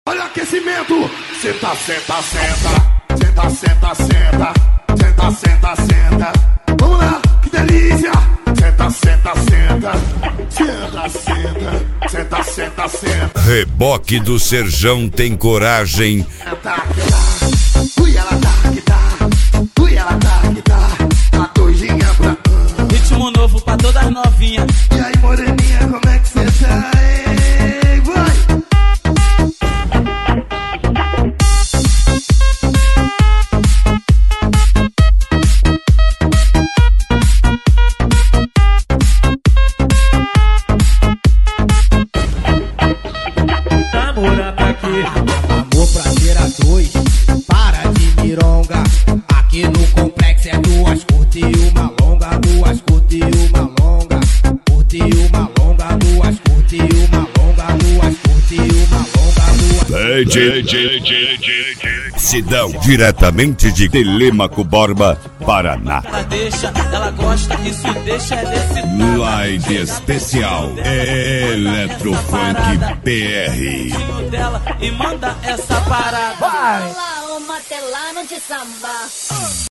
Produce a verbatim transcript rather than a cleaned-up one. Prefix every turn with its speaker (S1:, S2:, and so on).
S1: Olha o aquecimento. Senta, senta, senta. Senta, senta, senta. Senta, senta, senta. Vamos lá, que delícia. Senta, senta, senta. Senta, senta. Senta, senta, senta.
S2: Reboque do Serjão tem coragem.
S1: Senta, ui, ela tá que tá. Ui, ela tá que tá. A coisinha pra...
S3: Ritmo novo pra todas novinhas.
S1: E aí, moreninha, como é que cê tá? Ei, vai!
S4: Namora pra quê? Amor pra ter a dois. Para de mironga. Aqui no complexo é duas curte e uma longa. Duas curte e uma longa. Curte e uma longa. Duas curte e uma longa. Duas curte e uma longa. Duas...
S2: D J Sidão, diretamente de Telêmaco Borba, Paraná.
S3: Ela deixa, ela gosta, isso deixa ela excitada.
S2: Live especial Eletrofunk P R.
S3: Dela e manda essa parada.
S5: Olá, o matelano de samba.